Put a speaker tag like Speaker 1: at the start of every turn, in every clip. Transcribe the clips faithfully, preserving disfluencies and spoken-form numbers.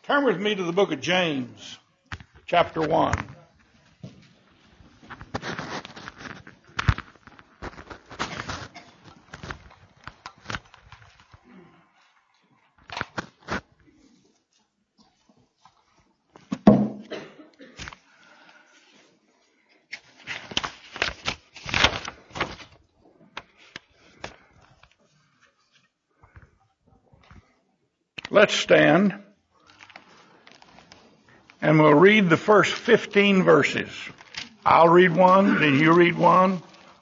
Speaker 1: Turn with me to the book of James, chapter one. Let's stand, and we'll read the first fifteen verses. I'll read one, then you read one,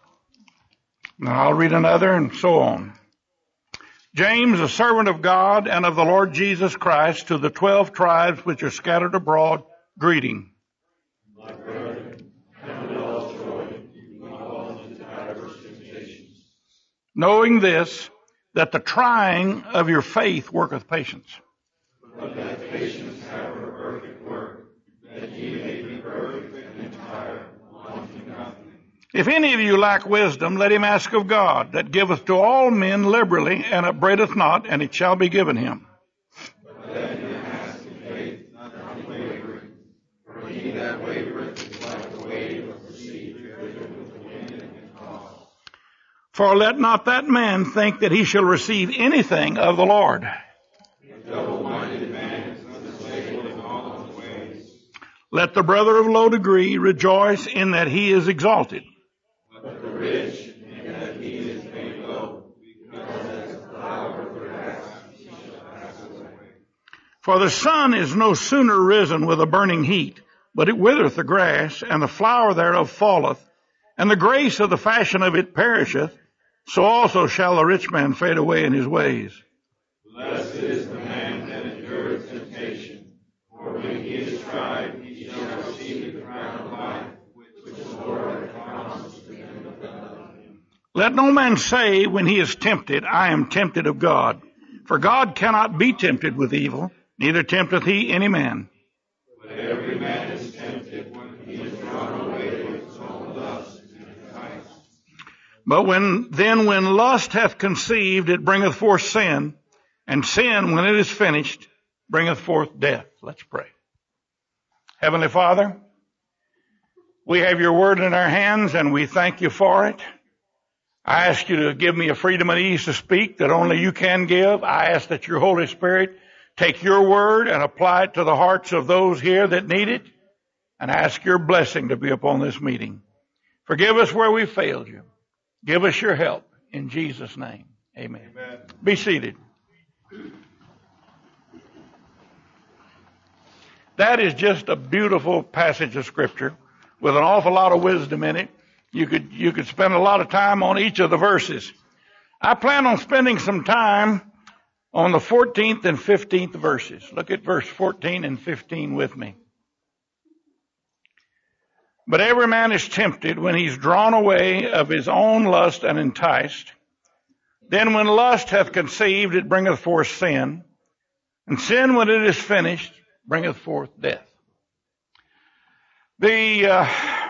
Speaker 1: and I'll read another, and so on. James, a servant of God and of the Lord Jesus Christ, to the twelve tribes which are scattered abroad, greeting.
Speaker 2: My brethren, count it all joy, you fall into diverse temptations.
Speaker 1: Knowing this, that the trying of your faith worketh patience.
Speaker 2: But that patience have her perfect work, that ye may be perfect and entire, wanting nothing.
Speaker 1: If any of you lack wisdom, let him ask of God, that giveth to all men liberally, and upbraideth not, and it shall be given him.
Speaker 2: But let him ask in faith, not wavering. For he that wavereth is like a wave of the sea, driven with the wind and tossed.
Speaker 1: For let not that man think that he shall receive anything of the Lord.
Speaker 2: A double-minded man is unstable in all his ways.
Speaker 1: Let the brother of low degree rejoice in that he is exalted.
Speaker 2: But the rich in that he is made low, because as a flower of grass he shall pass away.
Speaker 1: For the sun is no sooner risen with a burning heat, but it withereth the grass, and the flower thereof falleth, and the grace of the fashion of it perisheth. So also shall the rich man fade away in his ways.
Speaker 2: Blessed is the man that endureth temptation, for when he is tried, he shall receive the crown of life, which the Lord hath promised to them that love him.
Speaker 1: Let no man say when he is tempted, I am tempted of God. For God cannot be tempted with evil, neither tempteth he any man.
Speaker 2: But every man is tempted when he is drawn away with his own lust and enticed.
Speaker 1: But when, then when lust hath conceived, it bringeth forth sin, and sin, when it is finished, bringeth forth death. Let's pray. Heavenly Father, we have your word in our hands, and we thank you for it. I ask you to give me a freedom and ease to speak that only you can give. I ask that your Holy Spirit take your word and apply it to the hearts of those here that need it, and ask your blessing to be upon this meeting. Forgive us where we failed you. Give us your help. In Jesus' name, amen.
Speaker 2: Amen.
Speaker 1: Be seated. That is just a beautiful passage of Scripture with an awful lot of wisdom in it. You could, you could spend a lot of time on each of the verses. I plan on spending some time on the fourteenth and fifteenth verses. Look at verse fourteen and fifteen with me. But every man is tempted when he's drawn away of his own lust and enticed. Then when lust hath conceived, it bringeth forth sin. And sin, when it is finished, bringeth forth death. The uh,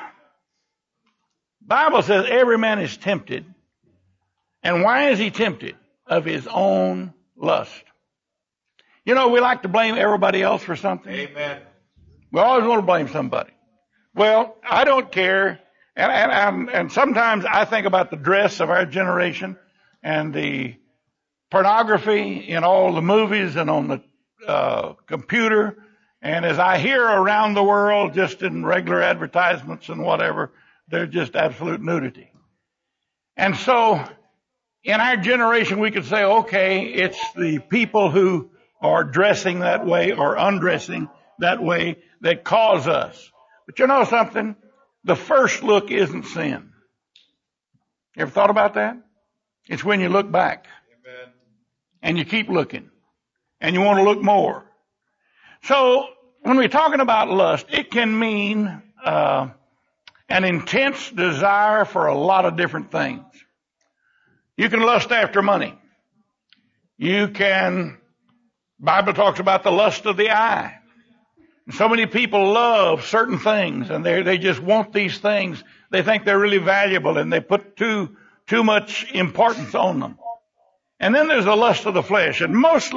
Speaker 1: Bible says every man is tempted. And why is he tempted? Of his own lust. You know, we like to blame everybody else for something.
Speaker 2: Amen.
Speaker 1: We always want to blame somebody. Well, I don't care, and, and, and sometimes I think about the dress of our generation and the pornography in all the movies and on the uh, computer, and as I hear around the world, just in regular advertisements and whatever, they're just absolute nudity. And so, in our generation, we could say, okay, it's the people who are dressing that way or undressing that way that cause us. But you know something? The first look isn't sin. You ever thought about that? It's when you look back.
Speaker 2: Amen.
Speaker 1: And you keep looking. And you want to look more. So, when we're talking about lust, it can mean uh, an intense desire for a lot of different things. You can lust after money. You can, Bible talks about the lust of the eye. So many people love certain things, and they they just want these things. They think they're really valuable, and they put too too much importance on them. And then there's the lust of the flesh, and mostly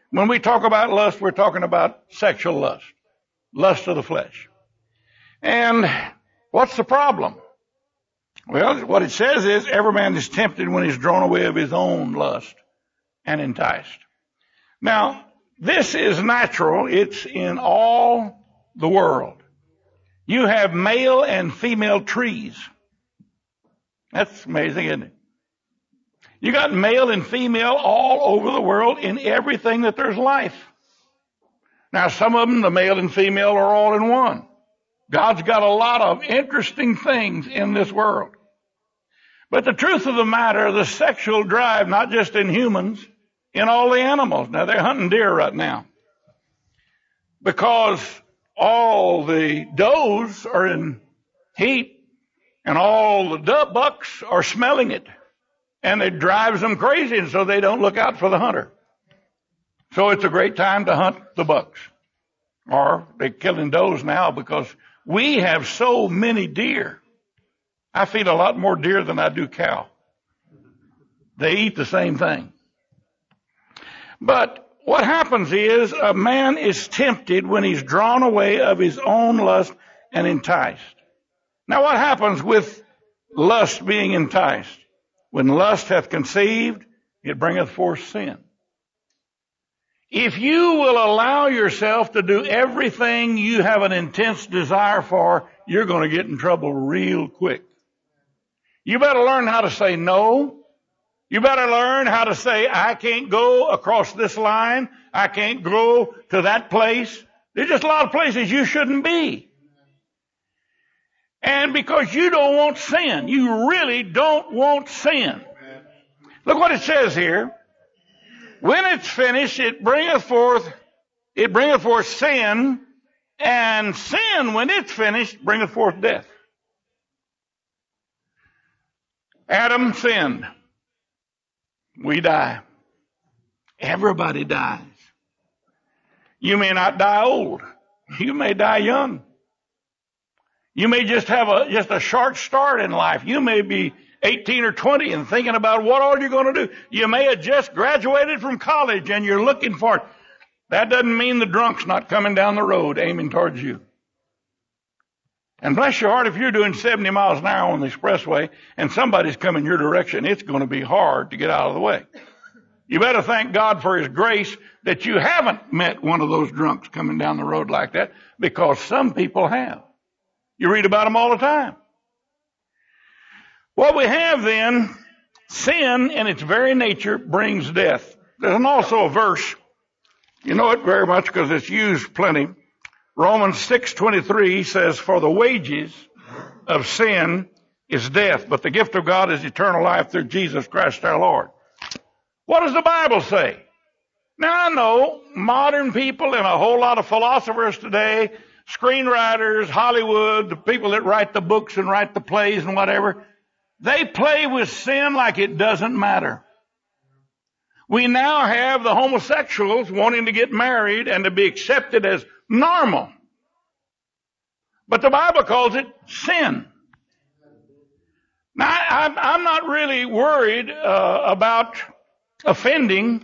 Speaker 1: When we talk about lust, we're talking about sexual lust, lust of the flesh. And what's the problem? Well, what it says is every man is tempted when he's drawn away of his own lust and enticed. Now, this is natural. It's in all the world. You have male and female trees. That's amazing, isn't it? You got male and female all over the world in everything that there's life. Now, some of them, the male and female, are all in one. God's got a lot of interesting things in this world. But the truth of the matter, the sexual drive, not just in humans, in all the animals. Now, they're hunting deer right now because all the does are in heat and all the bucks are smelling it. And it drives them crazy, and so they don't look out for the hunter. So it's a great time to hunt the bucks. Or they're killing does now because we have so many deer. I feed a lot more deer than I do cow. They eat the same thing. But what happens is a man is tempted when he's drawn away of his own lust and enticed. Now what happens with lust being enticed? When lust hath conceived, it bringeth forth sin. If you will allow yourself to do everything you have an intense desire for, you're going to get in trouble real quick. You better learn how to say no. You better learn how to say, I can't go across this line. I can't go to that place. There's just a lot of places you shouldn't be. And because you don't want sin, you really don't want sin. Look what it says here. When it's finished, it bringeth forth, it bringeth forth sin, and sin, when it's finished, bringeth forth death. Adam sinned. We die. Everybody dies. You may not die old. You may die young. You may just have a, just a short start in life. You may be eighteen or twenty and thinking about what all you're going to do. You may have just graduated from college and you're looking for it. That doesn't mean the drunk's not coming down the road aiming towards you. And bless your heart, if you're doing seventy miles an hour on the expressway and somebody's coming your direction, it's going to be hard to get out of the way. You better thank God for His grace that you haven't met one of those drunks coming down the road like that, because some people have. You read about them all the time. What we have then, sin in its very nature brings death. There's also a verse, you know it very much because it's used plenty. Romans six twenty-three says, for the wages of sin is death, but the gift of God is eternal life through Jesus Christ our Lord. What does the Bible say? Now I know modern people and a whole lot of philosophers today, screenwriters, Hollywood, the people that write the books and write the plays and whatever, they play with sin like it doesn't matter. We now have the homosexuals wanting to get married and to be accepted as normal. But the Bible calls it sin. Now, I, I'm not really worried uh, about offending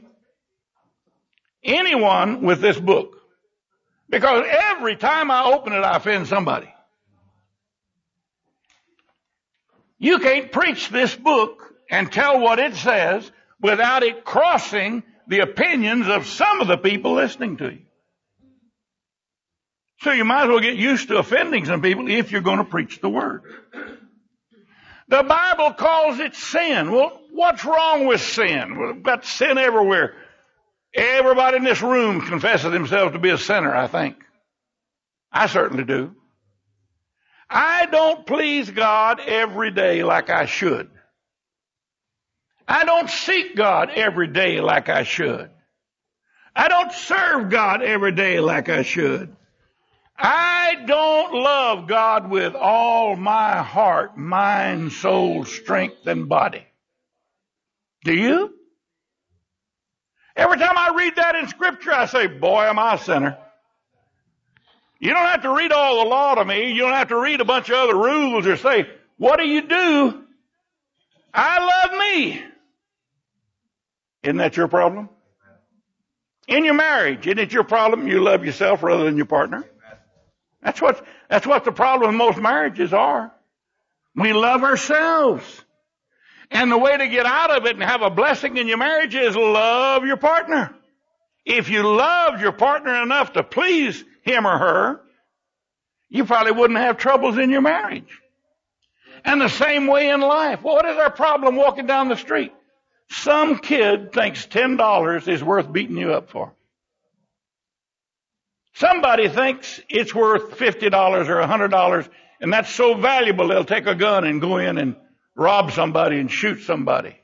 Speaker 1: anyone with this book, because every time I open it, I offend somebody. You can't preach this book and tell what it says without it crossing the opinions of some of the people listening to you. So you might as well get used to offending some people if you're going to preach the word. The Bible calls it sin. Well, what's wrong with sin? We've got sin everywhere. Everybody in this room confesses himself to be a sinner, I think. I certainly do. I don't please God every day like I should. I don't seek God every day like I should. I don't serve God every day like I should. I don't love God with all my heart, mind, soul, strength, and body. Do you? Every time I read that in Scripture, I say, boy, am I a sinner. You don't have to read all the law to me. You don't have to read a bunch of other rules or say, what do you do? I love me. Isn't that your problem? In your marriage, isn't it your problem you love yourself rather than your partner? That's what, that's what the problem with most marriages are. We love ourselves. And the way to get out of it and have a blessing in your marriage is love your partner. If you loved your partner enough to please him or her, you probably wouldn't have troubles in your marriage. And the same way in life. Well, what is our problem walking down the street? Some kid thinks ten dollars is worth beating you up for. Somebody thinks it's worth fifty dollars or one hundred dollars, and that's so valuable they'll take a gun and go in and rob somebody and shoot somebody.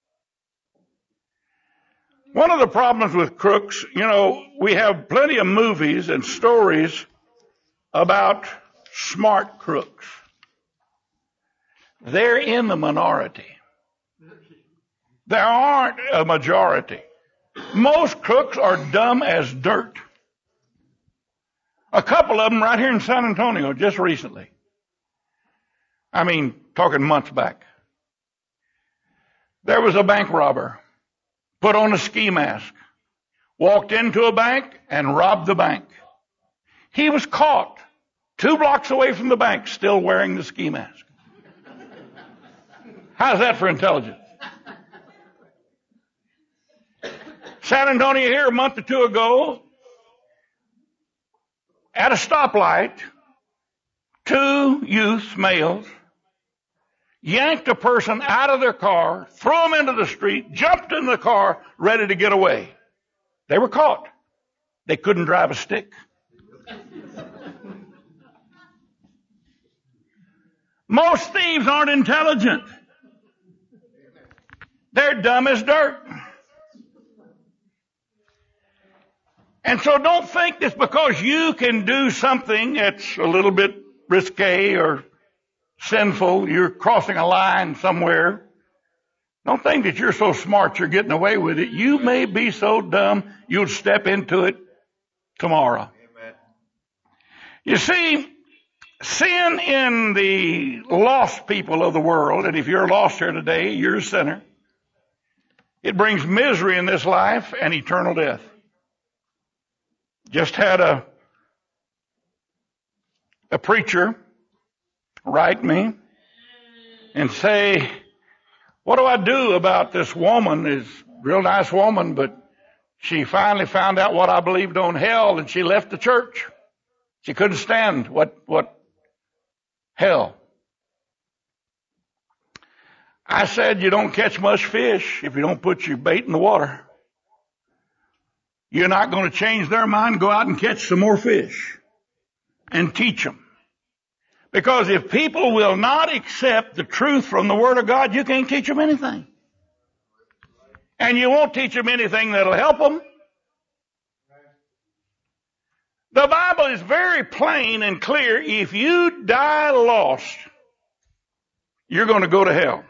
Speaker 1: One of the problems with crooks, you know, we have plenty of movies and stories about smart crooks. They're in the minority. There aren't a majority. Most crooks are dumb as dirt. A couple of them right here in San Antonio just recently. I mean, talking months back. There was a bank robber, put on a ski mask, walked into a bank and robbed the bank. He was caught two blocks away from the bank still wearing the ski mask. How's that for intelligence? San Antonio here a month or two ago, at a stoplight, two youths, males, yanked a person out of their car, threw them into the street, jumped in the car, ready to get away. They were caught. They couldn't drive a stick. Most thieves aren't intelligent. They're dumb as dirt. And so don't think that because you can do something that's a little bit risque or sinful, you're crossing a line somewhere. Don't think that you're so smart you're getting away with it. You may be so dumb you'll step into it tomorrow. Amen. You see, sin in the lost people of the world, and if you're lost here today, you're a sinner. It brings misery in this life and eternal death. Just had a a preacher write me and say, what do I do about this woman? Is a real nice woman, but she finally found out what I believed on hell and she left the church. She couldn't stand what, what hell. I said, you don't catch much fish if you don't put your bait in the water. You're not going to change their mind. Go out and catch some more fish and teach them. Because if people will not accept the truth from the Word of God, you can't teach them anything. And you won't teach them anything that'll help them. The Bible is very plain and clear. If you die lost, you're going to go to hell.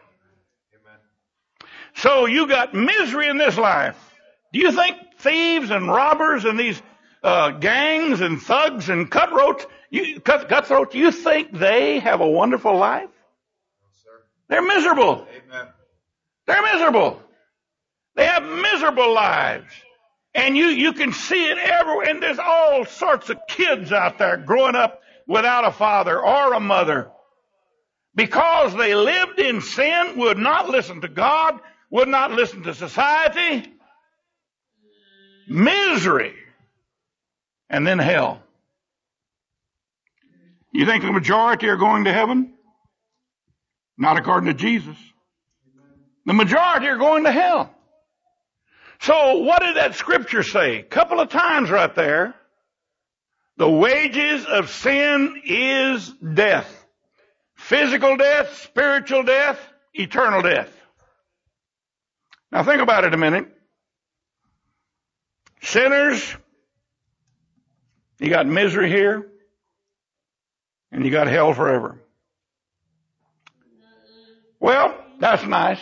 Speaker 1: So you got misery in this life. Do you think thieves and robbers and these uh, gangs and thugs and cutthroats, you, cut, cutthroats, you think they have a wonderful life? No, sir. They're miserable. Amen. They're miserable. They have miserable lives. And you, you can see it everywhere. And there's all sorts of kids out there growing up without a father or a mother. Because they lived in sin, would not listen to God, would not listen to society. Misery. And then hell. You think the majority are going to heaven? Not according to Jesus. The majority are going to hell. So what did that scripture say? A couple of times right there. The wages of sin is death. Physical death, spiritual death, eternal death. Now think about it a minute. Sinners, you got misery here, and you got hell forever. Well, that's nice.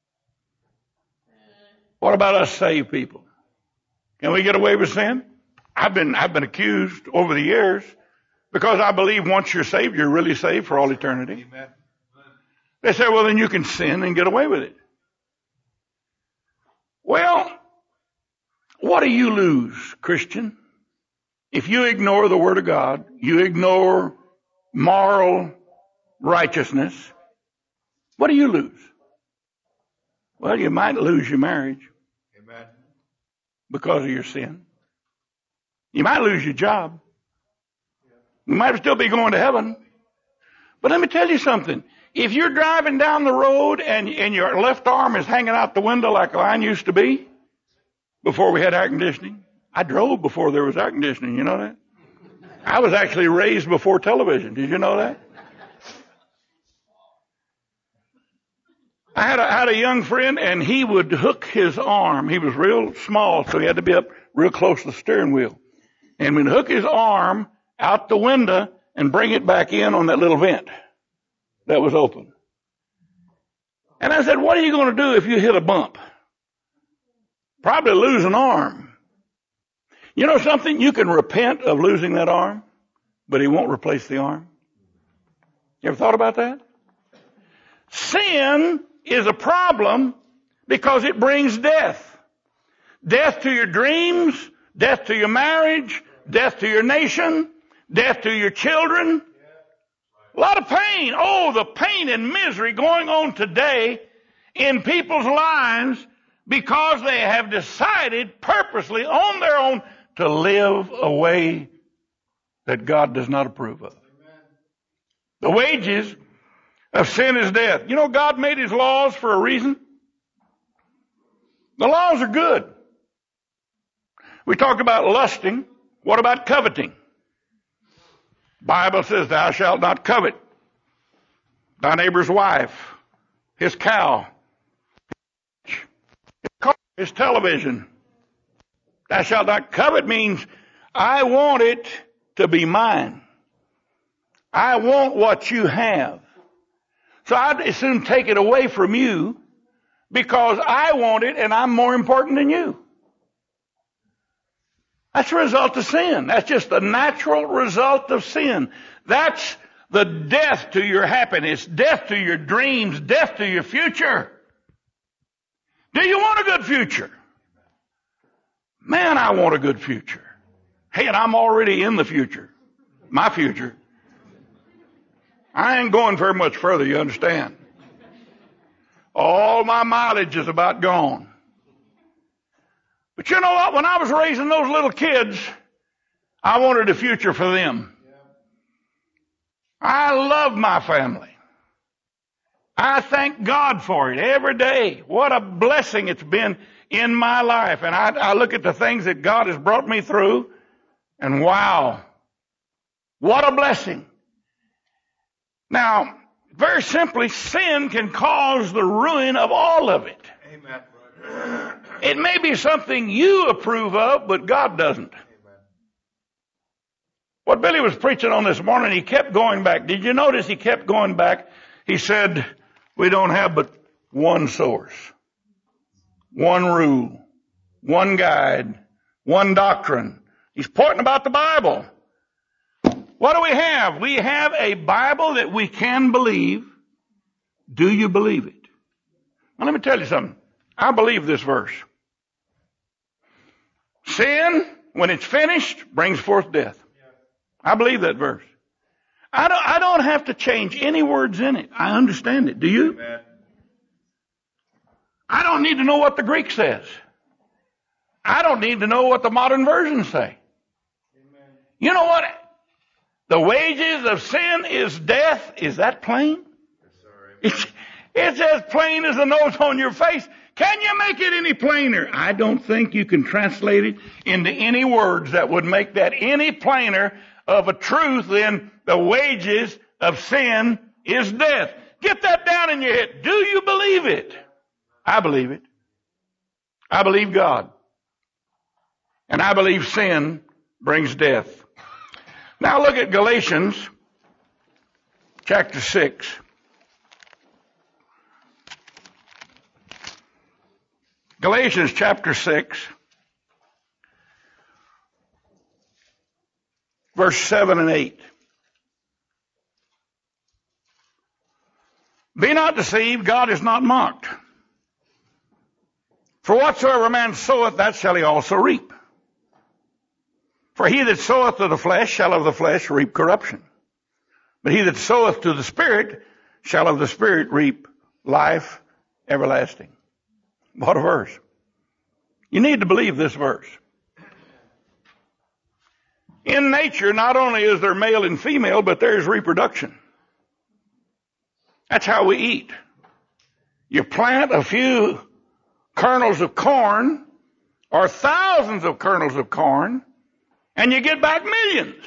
Speaker 1: What about us saved people? Can we get away with sin? I've been, I've been accused over the years because I believe once you're saved, you're really saved for all eternity. Amen. They say, well, then you can sin and get away with it. Well, What do you lose, Christian? If you ignore the Word of God, you ignore moral righteousness, what do you lose? Well, you might lose your marriage. Amen. Because of your sin. You might lose your job. You might still be going to heaven. But let me tell you something. If you're driving down the road and, and your left arm is hanging out the window like mine used to be, before we had air conditioning. I drove before there was air conditioning, you know that? I was actually raised before television. Did you know that? I had a, had a young friend, and he would hook his arm. He was real small, so he had to be up real close to the steering wheel. And would hook his arm out the window and bring it back in on that little vent that was open. And I said, what are you going to do if you hit a bump? Probably lose an arm. You know something? You can repent of losing that arm, but he won't replace the arm. You ever thought about that? Sin is a problem because it brings death. Death to your dreams, death to your marriage, death to your nation, death to your children. A lot of pain. Oh, the pain and misery going on today in people's lives because they have decided purposely on their own to live a way that God does not approve of. The wages of sin is death. You know, God made His laws for a reason. The laws are good. We talked about lusting. What about coveting? Bible says, thou shalt not covet thy neighbor's wife, his cow, his car, his television. Thou shalt not covet means I want it to be mine. I want what you have. So I'd as soon take it away from you because I want it and I'm more important than you. That's a result of sin. That's just the natural result of sin. That's the death to your happiness, death to your dreams, death to your future. Do you want a good future? Man, I want a good future. Hey, and I'm already in the future. My future. I ain't going very much further, you understand? All my mileage is about gone. But you know what? When I was raising those little kids, I wanted a future for them. I love my family. I thank God for it every day. What a blessing it's been in my life. And I, I look at the things that God has brought me through, and wow, what a blessing. Now, very simply, sin can cause the ruin of all of it. Amen. It may be something you approve of, but God doesn't. Amen. What Billy was preaching on this morning, he kept going back. Did you notice he kept going back? He said, we don't have but one source, one rule, one guide, one doctrine. He's pointing about the Bible. What do we have? We have a Bible that we can believe. Do you believe it? Now let me tell you something. I believe this verse. Sin, when it's finished, brings forth death. I believe that verse. I don't, I don't have to change any words in it. I understand it. Do you? Amen. I don't need to know what the Greek says. I don't need to know what the modern versions say. Amen. You know what? The wages of sin is death. Is that plain? Yes, sir. It's, it's as plain as the nose on your face. Can you make it any plainer? I don't think you can translate it into any words that would make that any plainer of a truth than the wages of sin is death. Get that down in your head. Do you believe it? I believe it. I believe God. And I believe sin brings death. Now look at Galatians chapter six. Galatians chapter six, verse seven and eight. Be not deceived, God is not mocked. For whatsoever a man soweth, that shall he also reap. For he that soweth to the flesh shall of the flesh reap corruption. But he that soweth to the Spirit shall of the Spirit reap life everlasting. What a verse. You need to believe this verse. In nature, not only is there male and female, but there's reproduction. That's how we eat. You plant a few kernels of corn or thousands of kernels of corn, and you get back millions.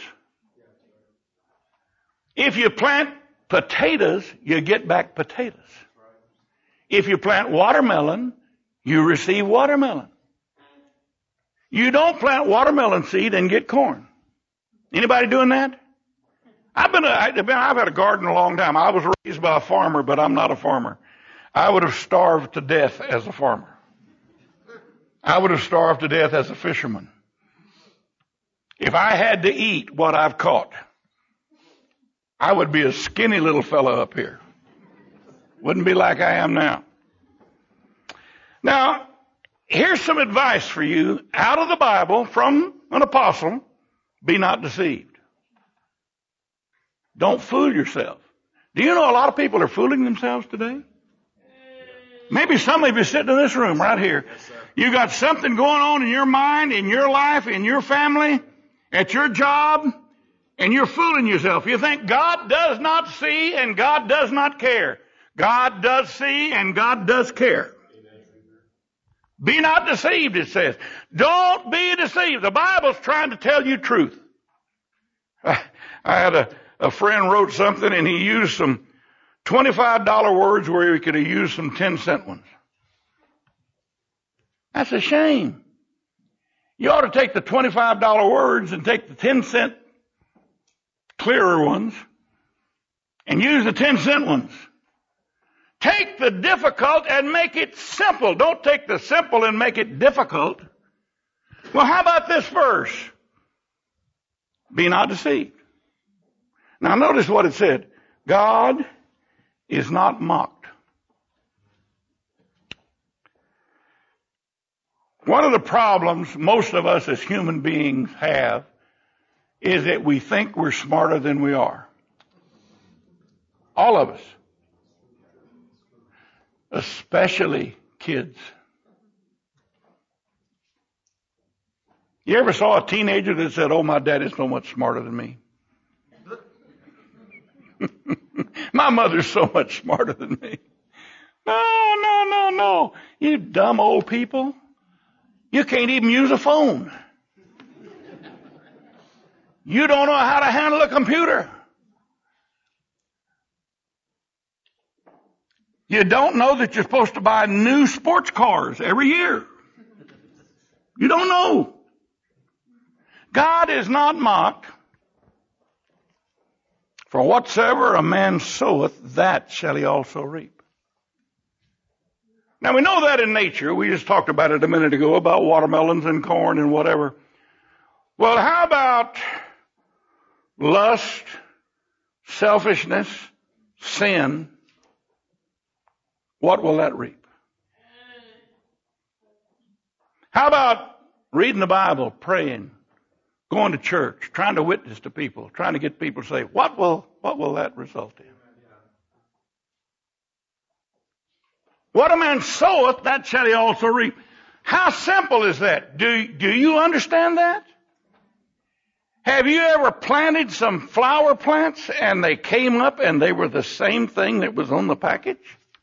Speaker 1: If you plant potatoes, you get back potatoes. If you plant watermelon, you receive watermelon. You don't plant watermelon seed and get corn. Anybody doing that? I've been, a, I've been, I've had a garden a long time. I was raised by a farmer, but I'm not a farmer. I would have starved to death as a farmer. I would have starved to death as a fisherman. If I had to eat what I've caught, I would be a skinny little fellow up here. Wouldn't be like I am now. Now, here's some advice for you out of the Bible from an apostle. Be not deceived. Don't fool yourself. Do you know a lot of people are fooling themselves today? Maybe some of you sitting in this room right here. You got something going on in your mind, in your life, in your family, at your job, and you're fooling yourself. You think God does not see and God does not care. God does see and God does care. Be not deceived, it says. Don't be deceived. The Bible's trying to tell you truth. I, I had a, a friend wrote something and he used some twenty-five dollar words where he could have used some ten cent ones. That's a shame. You ought to take the twenty-five dollar words and take the ten cent clearer ones and use the ten cent ones. Take the difficult and make it simple. Don't take the simple and make it difficult. Well, how about this verse? Be not deceived. Now notice what it said. God is not mocked. One of the problems most of us as human beings have is that we think we're smarter than we are. All of us. Especially kids. You ever saw a teenager that said, "Oh, my dad is so much smarter than me"? My mother's so much smarter than me. No, no, no, no. You dumb old people. You can't even use a phone. You don't know how to handle a computer. You don't know that you're supposed to buy new sports cars every year. You don't know. God is not mocked. For whatsoever a man soweth, that shall he also reap. Now we know that in nature. We just talked about it a minute ago about watermelons and corn and whatever. Well, how about lust, selfishness, sin? What will that reap? How about reading the Bible, praying, going to church, trying to witness to people, trying to get people to say, what will, what will that result in? What a man soweth, that shall he also reap. How simple is that? Do, do you understand that? Have you ever planted some flower plants and they came up and they were the same thing that was on the package?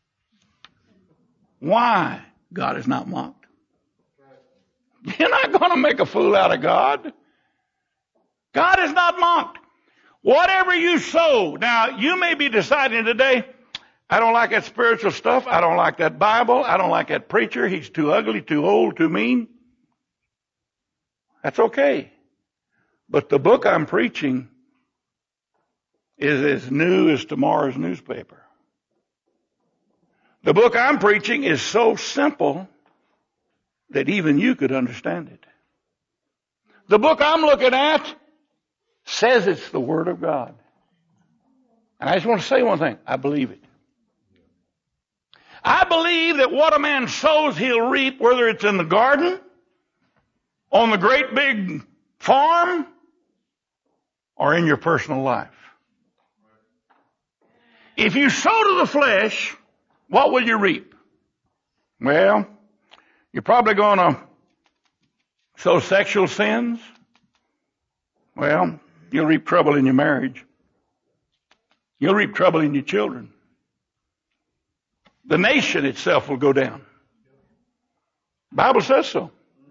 Speaker 1: Why? God is not mocked. You're not going to make a fool out of God. God is not mocked. Whatever you sow, now you may be deciding today, I don't like that spiritual stuff. I don't like that Bible. I don't like that preacher. He's too ugly, too old, too mean. That's okay. But the book I'm preaching is as new as tomorrow's newspaper. The book I'm preaching is so simple that even you could understand it. The book I'm looking at says it's the Word of God. And I just want to say one thing. I believe it. I believe that what a man sows, he'll reap, whether it's in the garden, on the great big farm, or in your personal life. If you sow to the flesh, what will you reap? Well, you're probably going to sow sexual sins. Well, you'll reap trouble in your marriage. You'll reap trouble in your children. The nation itself will go down. The Bible says so.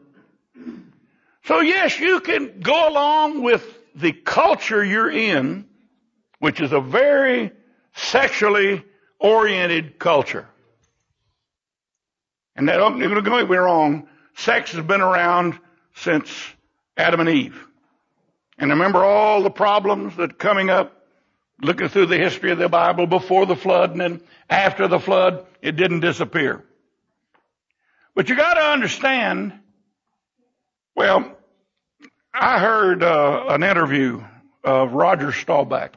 Speaker 1: So yes, you can go along with the culture you're in, which is a very sexually oriented culture. And that, don't get me wrong, sex has been around since Adam and Eve. And remember all the problems that are coming up, looking through the history of the Bible before the flood and then after the flood, it didn't disappear. But you got to understand, well, I heard uh, an interview of Roger Staubach.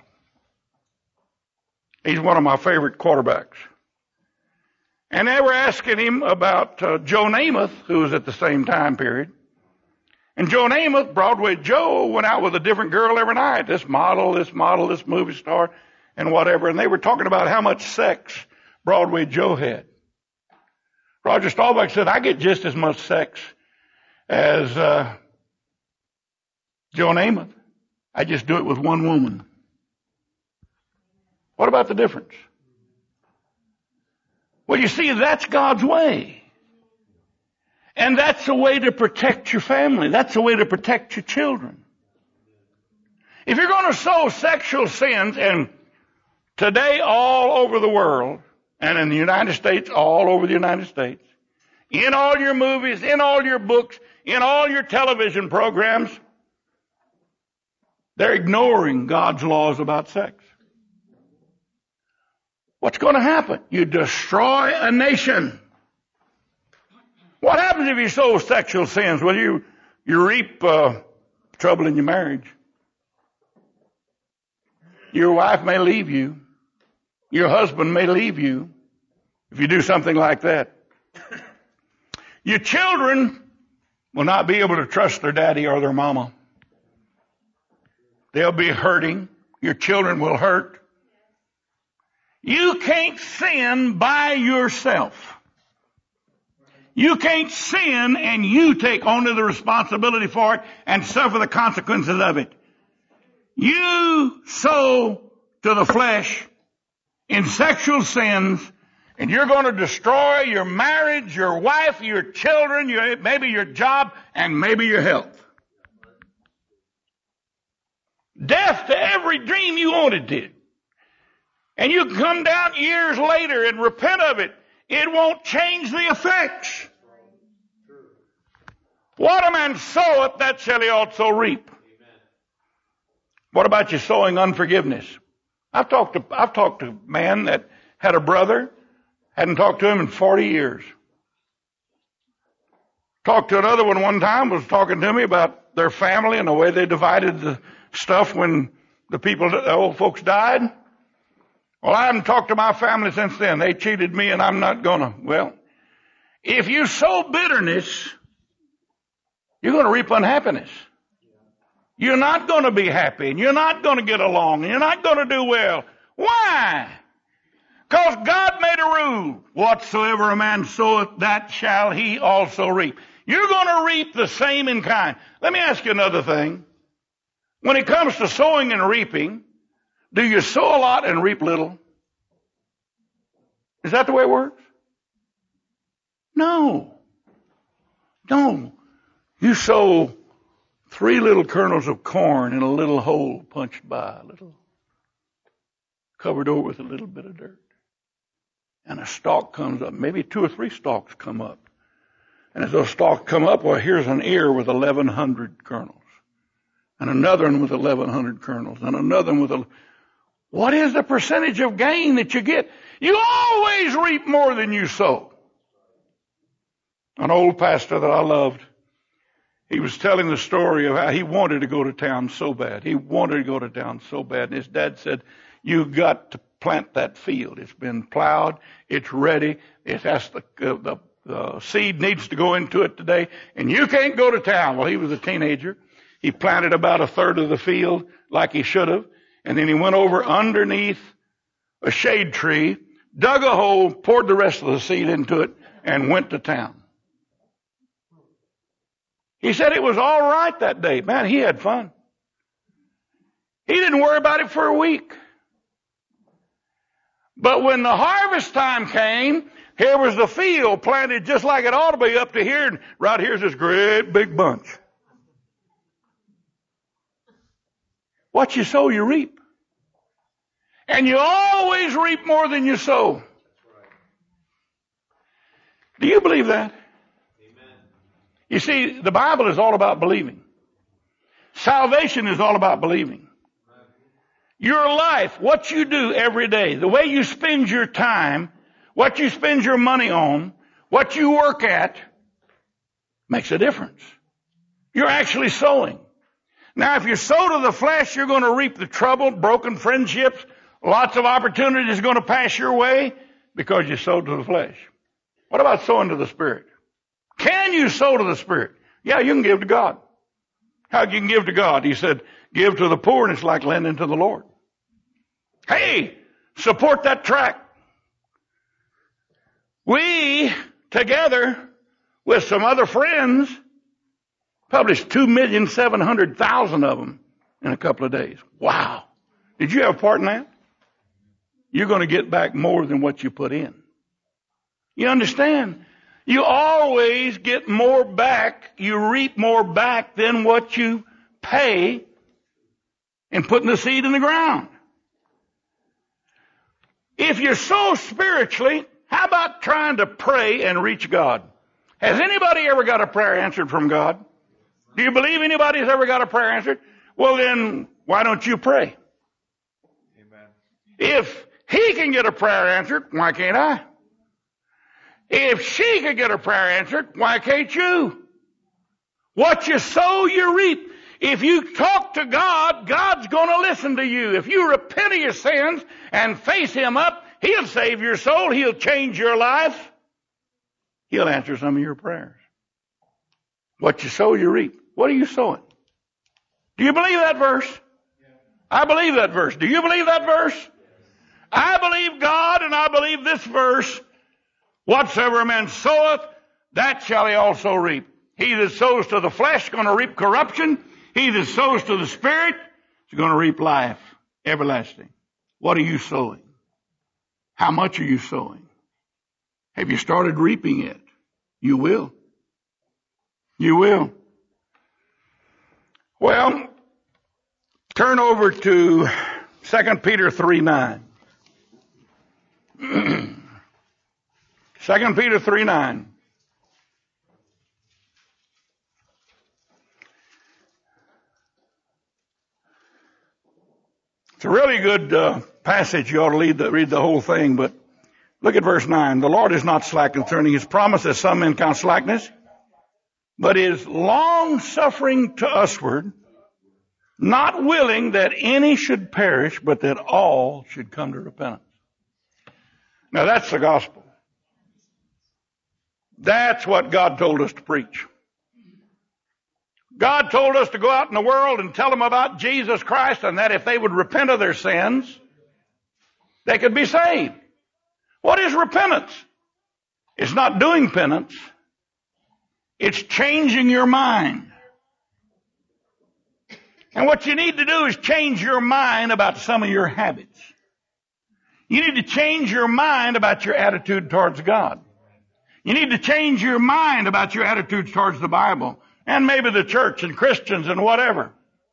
Speaker 1: He's one of my favorite quarterbacks. And they were asking him about uh, Joe Namath, who was at the same time period. And Joe Namath, Broadway Joe, went out with a different girl every night. This model, this model, this movie star, and whatever. And they were talking about how much sex Broadway Joe had. Roger Staubach said, I get just as much sex as uh, Joe Namath. I just do it with one woman. What about the difference? Well, you see, that's God's way. And that's a way to protect your family. That's a way to protect your children. If you're going to sow sexual sins, and today all over the world, and in the United States, all over the United States, in all your movies, in all your books, in all your television programs, they're ignoring God's laws about sex. What's going to happen? You destroy a nation. What happens if you sow sexual sins? Well, you, you reap uh, trouble in your marriage. Your wife may leave you. Your husband may leave you if you do something like that. Your children will not be able to trust their daddy or their mama. They'll be hurting. Your children will hurt. You can't sin by yourself. You can't sin and you take only the responsibility for it and suffer the consequences of it. You sow to the flesh in sexual sins, and you're going to destroy your marriage, your wife, your children, your, maybe your job, and maybe your health. Death to every dream you wanted to. And you can come down years later and repent of it. It won't change the effects. What a man soweth, that shall he also reap. What about you sowing unforgiveness? I've talked to, I've talked to a man that had a brother, hadn't talked to him in forty years. Talked to another one one time, was talking to me about their family and the way they divided the stuff when the people, the old folks died. Well, I haven't talked to my family since then. They cheated me and I'm not gonna. Well, if you sow bitterness, you're gonna reap unhappiness. You're not gonna be happy and you're not gonna get along and you're not gonna do well. Why? Because God made a rule. Whatsoever a man soweth, that shall he also reap. You're gonna reap the same in kind. Let me ask you another thing. When it comes to sowing and reaping, do you sow a lot and reap little? Is that the way it works? No. No. You sow three little kernels of corn in a little hole punched by, a little covered over with a little bit of dirt. And a stalk comes up. Maybe two or three stalks come up. And as those stalks come up, well, here's an ear with eleven hundred kernels. And another one with eleven hundred kernels. And another one with a... What is the percentage of gain that you get? You always reap more than you sow. An old pastor that I loved, he was telling the story of how he wanted to go to town so bad. He wanted to go to town so bad. And his dad said, you got to plant that field. It's been plowed. It's ready. It has the, uh, the, the seed needs to go into it today. And you can't go to town. Well, he was a teenager. He planted about a third of the field like he should have. And then he went over underneath a shade tree, dug a hole, poured the rest of the seed into it, and went to town. He said it was all right that day. Man, he had fun. He didn't worry about it for a week. But when the harvest time came, here was the field planted just like it ought to be up to here, and right here's this great big bunch. What you sow, you reap. And you always reap more than you sow. Do you believe that? Amen. You see, the Bible is all about believing. Salvation is all about believing. Your life, what you do every day, the way you spend your time, what you spend your money on, what you work at, makes a difference. You're actually sowing. Now, if you sow to the flesh, you're going to reap the trouble, broken friendships, lots of opportunities going to pass your way because you sowed to the flesh. What about sowing to the Spirit? Can you sow to the Spirit? Yeah, you can give to God. How can you give to God? He said, give to the poor, and it's like lending to the Lord. Hey, support that track. We, together with some other friends, published two million seven hundred thousand of them in a couple of days. Wow. Did you have a part in that? You're going to get back more than what you put in. You understand? You always get more back. You reap more back than what you pay in putting the seed in the ground. If you're so spiritually, how about trying to pray and reach God? Has anybody ever got a prayer answered from God? Do you believe anybody's ever got a prayer answered? Well, then, why don't you pray? Amen. If he can get a prayer answered, why can't I? If she can get a prayer answered, why can't you? What you sow, you reap. If you talk to God, God's going to listen to you. If you repent of your sins and face Him up, He'll save your soul. He'll change your life. He'll answer some of your prayers. What you sow, you reap. What are you sowing? Do you believe that verse? I believe that verse. Do you believe that verse? I believe God, and I believe this verse. Whatsoever a man soweth, that shall he also reap. He that sows to the flesh is going to reap corruption. He that sows to the Spirit is going to reap life everlasting. What are you sowing? How much are you sowing? Have you started reaping it? You will. You will. Well, turn over to Second Peter three nine. Second Peter three nine. It's a really good uh, passage. You ought to read the, read the whole thing, but look at verse nine. The Lord is not slack concerning His promise, as some men count slackness, but is long-suffering to usward, not willing that any should perish, but that all should come to repentance. Now that's the gospel. That's what God told us to preach. God told us to go out in the world and tell them about Jesus Christ, and that if they would repent of their sins, they could be saved. What is repentance? It's not doing penance. It's changing your mind. And what you need to do is change your mind about some of your habits. You need to change your mind about your attitude towards God. You need to change your mind about your attitudes towards the Bible and maybe the church and Christians and whatever.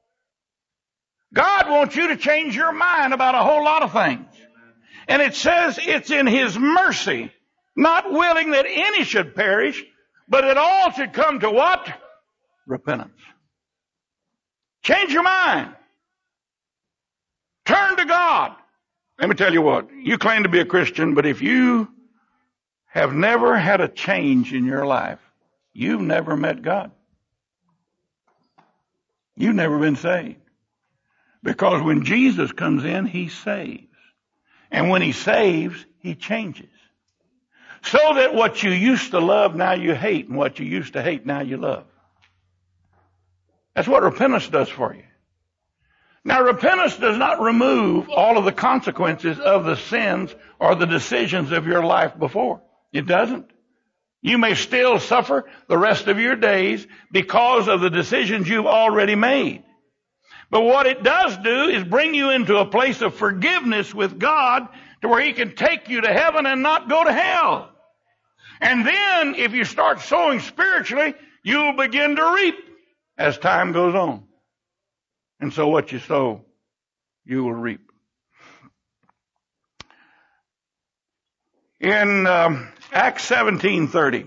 Speaker 1: God wants you to change your mind about a whole lot of things. And it says it's in His mercy, not willing that any should perish, but that all should come to what? Repentance. Change your mind. Turn to God. Let me tell you what, you claim to be a Christian, but if you have never had a change in your life, you've never met God. You've never been saved. Because when Jesus comes in, He saves. And when he saves, he changes. So that what you used to love, now you hate, and what you used to hate, now you love. That's what repentance does for you. Now, repentance does not remove all of the consequences of the sins or the decisions of your life before. It doesn't. You may still suffer the rest of your days because of the decisions you've already made. But what it does do is bring you into a place of forgiveness with God to where he can take you to heaven and not go to hell. And then if you start sowing spiritually, you'll begin to reap as time goes on. And so what you sow, you will reap. In um, Acts seventeen thirty,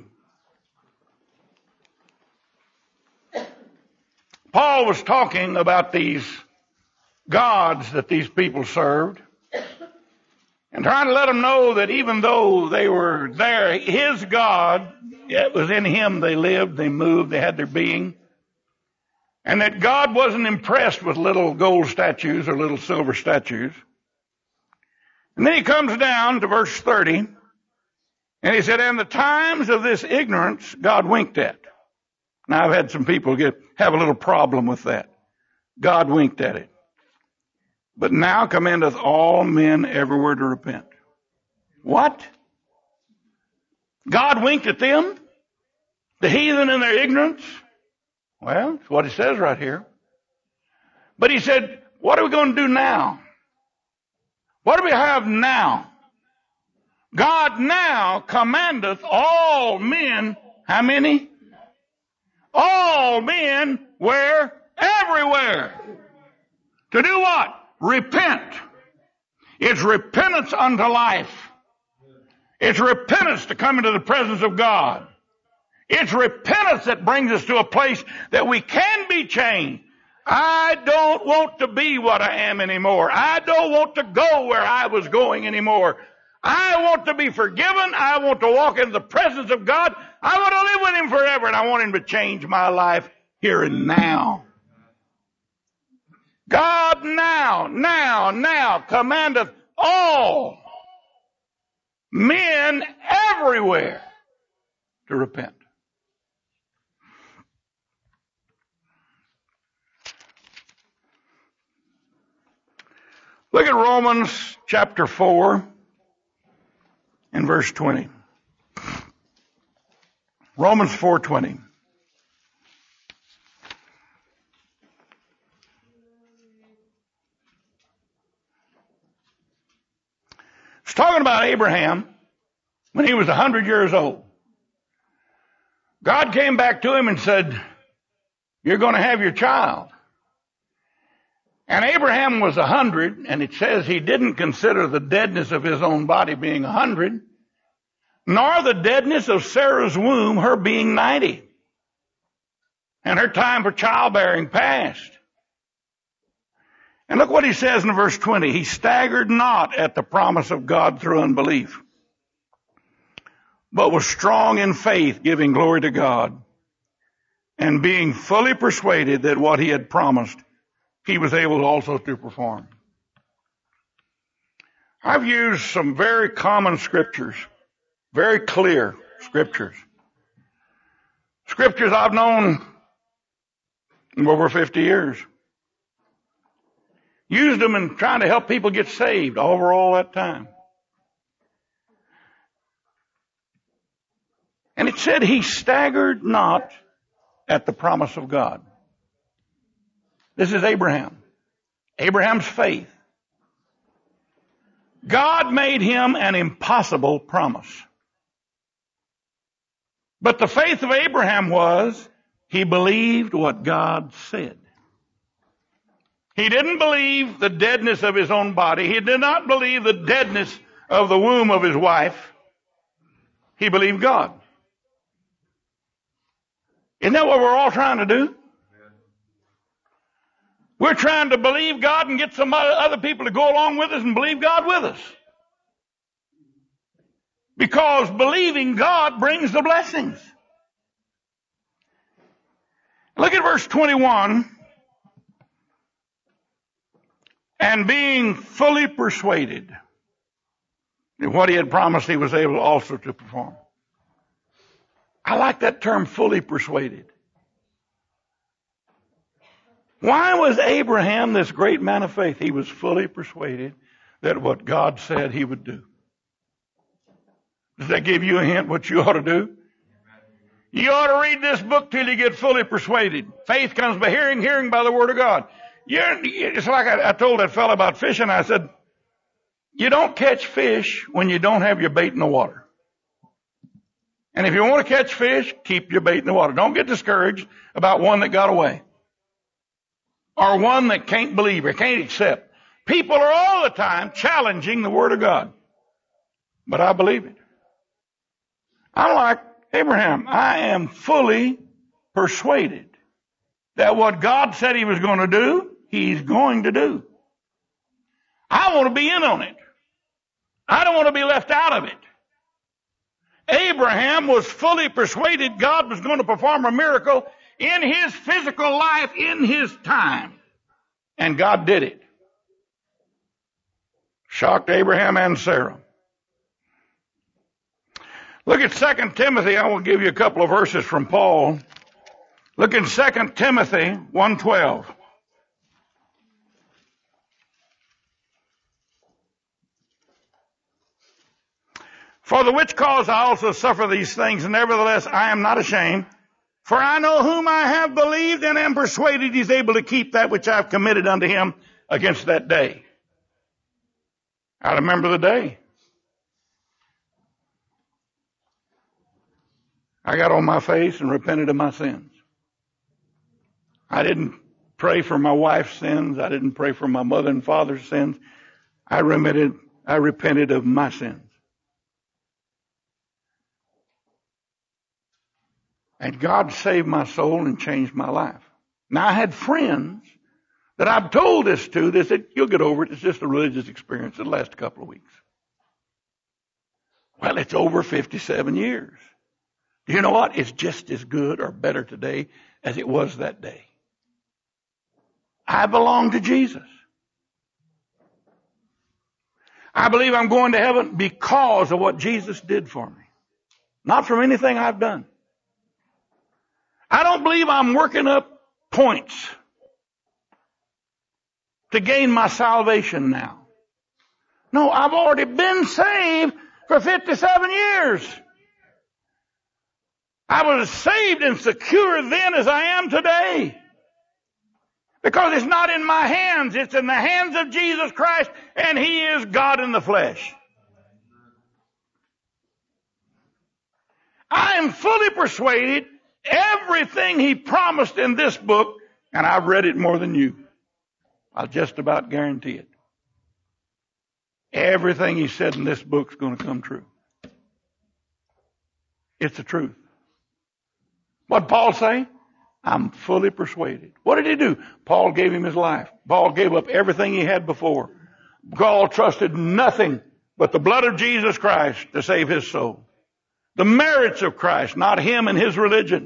Speaker 1: Paul was talking about these gods that these people served and trying to let them know that even though they were there, his God, it was in him they lived, they moved, they had their being. And that God wasn't impressed with little gold statues or little silver statues. And then he comes down to verse thirty, and he said, and the times of this ignorance God winked at. Now I've had some people get have a little problem with that. God winked at it. But now commandeth all men everywhere to repent. What? God winked at them? The heathen in their ignorance? Well, that's what it says right here. But he said, what are we going to do now? What do we have now? God now commandeth all men, how many? All men, where? Everywhere. To do what? Repent. It's repentance unto life. It's repentance to come into the presence of God. It's repentance that brings us to a place that we can be changed. I don't want to be what I am anymore. I don't want to go where I was going anymore. I want to be forgiven. I want to walk in the presence of God. I want to live with him forever, and I want him to change my life here and now. God now, now, now commandeth all men everywhere to repent. Look at Romans chapter four and verse twenty. Romans four twenty. It's talking about Abraham when he was a hundred years old. God came back to him and said, you're going to have your child. And Abraham was a hundred, and it says he didn't consider the deadness of his own body being a hundred, nor the deadness of Sarah's womb, her being ninety, and her time for childbearing passed. And look what he says in verse twenty. He staggered not at the promise of God through unbelief, but was strong in faith, giving glory to God, and being fully persuaded that what he had promised, he was able also to perform. I've used some very common scriptures, very clear scriptures. Scriptures I've known for over fifty years. Used them in trying to help people get saved over all that time. And it said he staggered not at the promise of God. This is Abraham. Abraham's faith. God made him an impossible promise. But the faith of Abraham was he believed what God said. He didn't believe the deadness of his own body. He did not believe the deadness of the womb of his wife. He believed God. Isn't that what we're all trying to do? We're trying to believe God and get some other people to go along with us and believe God with us. Because believing God brings the blessings. Look at verse twenty-one. And being fully persuaded. And what he had promised, he was able also to perform. I like that term, fully persuaded. Why was Abraham this great man of faith? He was fully persuaded that what God said he would do. Does that give you a hint what you ought to do? You ought to read this book till you get fully persuaded. Faith comes by hearing, hearing by the Word of God. You're, it's like I, I told that fellow about fishing. I said, you don't catch fish when you don't have your bait in the water. And if you want to catch fish, keep your bait in the water. Don't get discouraged about one that got away. Or one that can't believe or can't accept. People are all the time challenging the Word of God. But I believe it. I'm like Abraham. I am fully persuaded that what God said he was going to do, he's going to do. I want to be in on it. I don't want to be left out of it. Abraham was fully persuaded God was going to perform a miracle in his physical life, in his time. And God did it. Shocked Abraham and Sarah. Look at Second Timothy. I will give you a couple of verses from Paul. Look in Second Timothy one twelve. For the which cause I also suffer these things, and nevertheless I am not ashamed. For I know whom I have believed, and am persuaded he is able to keep that which I have committed unto him against that day. I remember the day. I got on my face and repented of my sins. I didn't pray for my wife's sins. I didn't pray for my mother and father's sins. I remitted, I repented of my sins. And God saved my soul and changed my life. Now I had friends that I've told this to. They said, you'll get over it. It's just a religious experience. It'll last a couple of weeks. Well, it's over fifty-seven years. You know what? It's just as good or better today as it was that day. I belong to Jesus. I believe I'm going to heaven because of what Jesus did for me. Not from anything I've done. I don't believe I'm working up points to gain my salvation now. No, I've already been saved for fifty-seven years. I was saved and secure then as I am today. Because it's not in my hands, it's in the hands of Jesus Christ, and He is God in the flesh. I am fully persuaded everything He promised in this book, and I've read it more than you. I'll just about guarantee it. Everything He said in this book is going to come true. It's the truth. What did Paul say? I'm fully persuaded. What did he do? Paul gave him his life. Paul gave up everything he had before. Paul trusted nothing but the blood of Jesus Christ to save his soul. The merits of Christ, not him and his religion.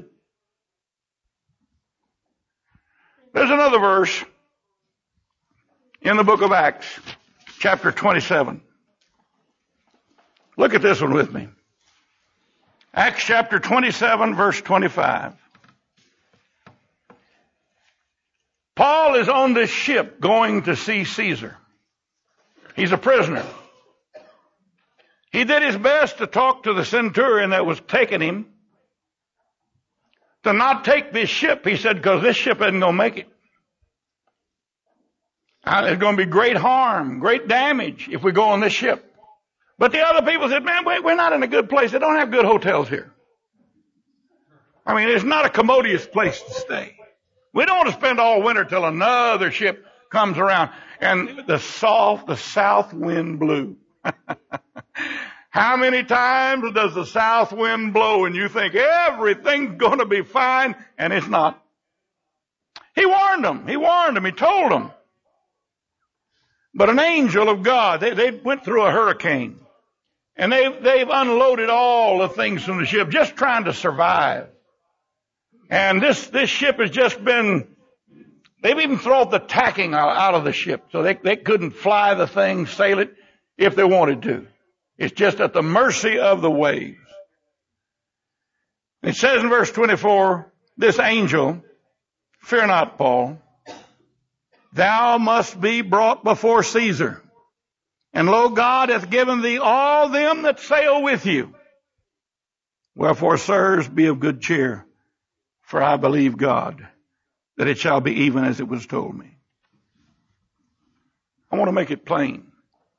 Speaker 1: There's another verse in the book of Acts, chapter twenty-seven. Look at this one with me. Acts chapter twenty-seven, verse twenty-five. Paul is on this ship going to see Caesar. He's a prisoner. He did his best to talk to the centurion that was taking him to not take this ship, he said, because this ship isn't going to make it. There's going to be great harm, great damage if we go on this ship. But the other people said, man, we're not in a good place. They don't have good hotels here. I mean, it's not a commodious place to stay. We don't want to spend all winter till another ship comes around. And the soft, the south wind blew. How many times does the south wind blow and you think everything's going to be fine, and it's not? He warned them. He warned them. He told them. But an angel of God, they, they went through a hurricane. And they, they've unloaded all the things from the ship, just trying to survive. And this, this ship has just been, they've even thrown the tacking out, out of the ship. So they, they couldn't fly the thing, sail it, if they wanted to. It's just at the mercy of the waves. It says in verse twenty-four, this angel, fear not, Paul, thou must be brought before Caesar. And lo, God hath given thee all them that sail with you. Wherefore, sirs, be of good cheer, for I believe God, that it shall be even as it was told me. I want to make it plain.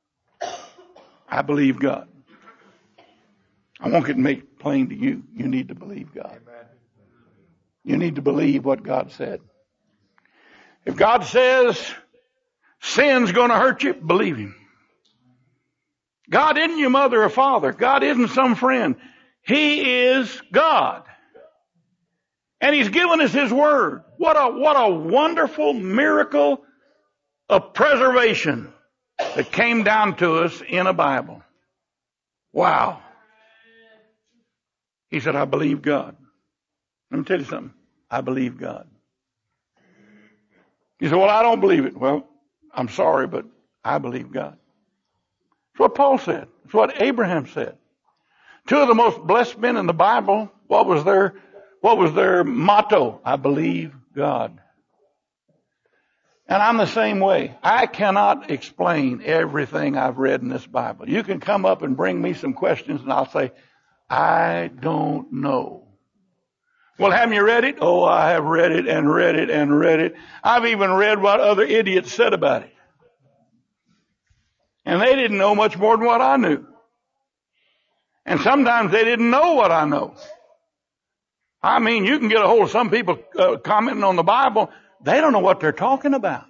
Speaker 1: I believe God. I want it to make it plain to you. You need to believe God. You need to believe what God said. If God says sin's going to hurt you, believe Him. God isn't your mother or father. God isn't some friend. He is God. And He's given us His Word. What a, what a wonderful miracle of preservation that came down to us in a Bible. Wow. He said, I believe God. Let me tell you something. I believe God. You say, well, I don't believe it. Well, I'm sorry, but I believe God. That's what Paul said. That's what Abraham said. Two of the most blessed men in the Bible, what was their, what was their motto? I believe God. And I'm the same way. I cannot explain everything I've read in this Bible. You can come up and bring me some questions and I'll say, I don't know. Well, haven't you read it? Oh, I have read it and read it and read it. I've even read what other idiots said about it. And they didn't know much more than what I knew. And sometimes they didn't know what I know. I mean, you can get a hold of some people uh, commenting on the Bible. They don't know what they're talking about.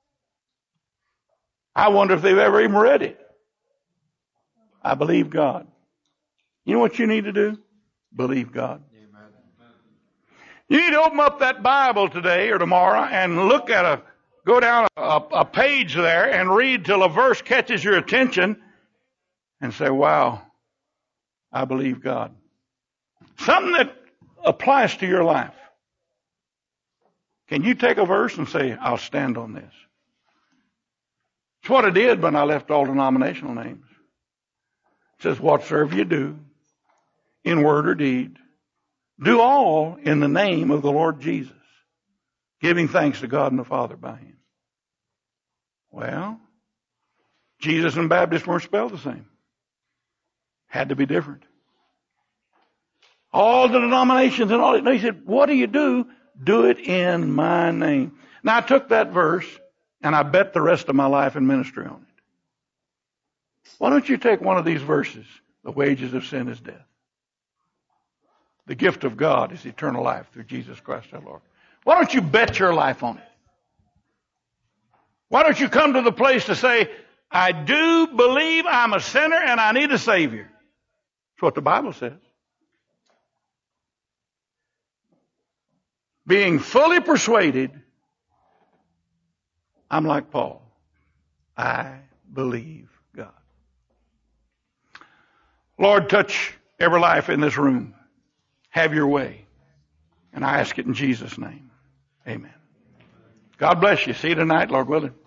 Speaker 1: I wonder if they've ever even read it. I believe God. You know what you need to do? Believe God. Amen. You need to open up that Bible today or tomorrow and look at a, go down a, a page there and read till a verse catches your attention and say, wow, I believe God. Something that applies to your life. Can you take a verse and say, I'll stand on this? It's what I did when I left all denominational names. It says, whatsoever you do, in word or deed, do all in the name of the Lord Jesus, giving thanks to God and the Father by Him. Well, Jesus and Baptist weren't spelled the same. Had to be different. All the denominations and all that. He said, what do you do? Do it in my name. Now I took that verse and I bet the rest of my life in ministry on it. Why don't you take one of these verses? The wages of sin is death. The gift of God is eternal life through Jesus Christ our Lord. Why don't you bet your life on it? Why don't you come to the place to say, I do believe I'm a sinner and I need a Savior. That's what the Bible says. Being fully persuaded, I'm like Paul. I believe God. Lord, touch every life in this room. Have your way. And I ask it in Jesus' name. Amen. God bless you. See you tonight, Lord willing.